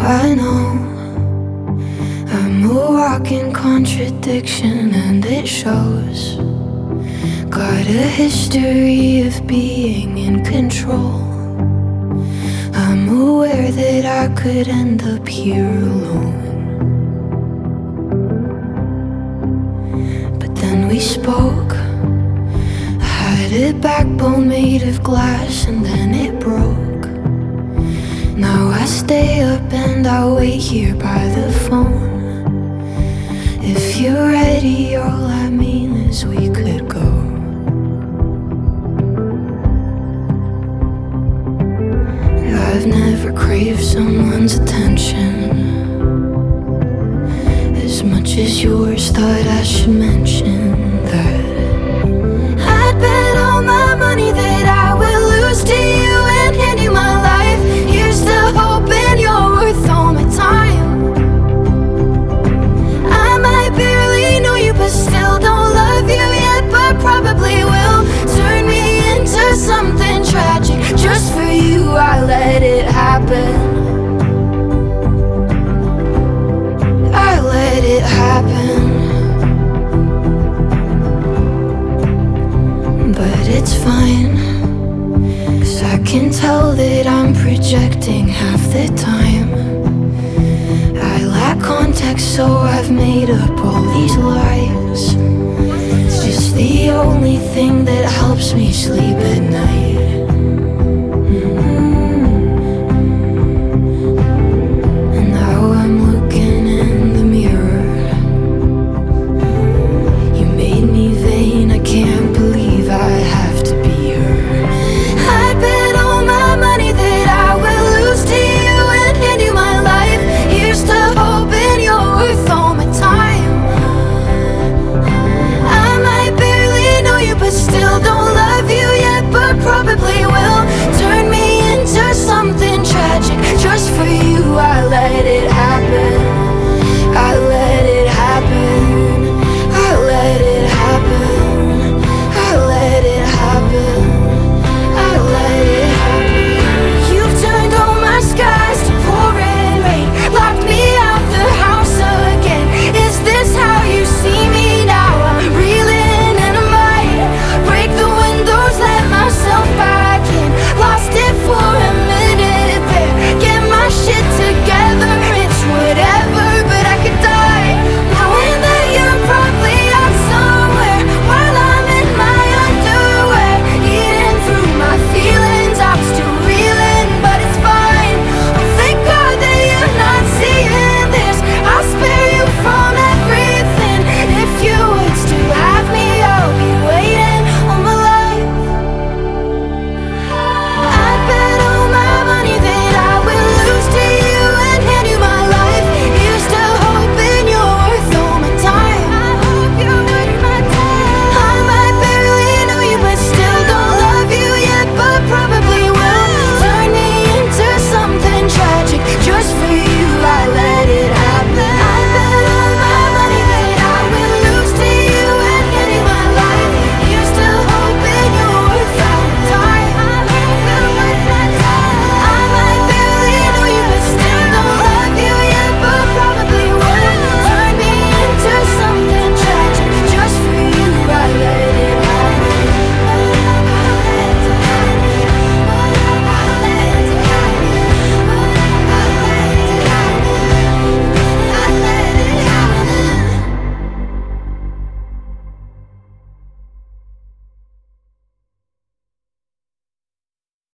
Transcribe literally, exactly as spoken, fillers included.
I know I'm a walking contradiction, and it shows. Got a history of being in control. I'm aware that I could end up here alone. But then we spoke. I had a backbone made of glass, and then it broke. Now I stay up and I wait here by the phone. If you're ready, all I mean is we could go. I've never craved someone's attention as much as yours thought I should mention that I'd bet all my money that I will lose to you and hand you my life. Here's to hoping you're worth all my time. I might barely know you, but still don't love you yet, but probably will turn me into something tragic. Just for you, I let it happen. I let it happen. But it's fine, 'cause I can tell that I'm projecting half the time. I lack context, so I've made up all these lies. It's just the only thing that helps me sleep at night.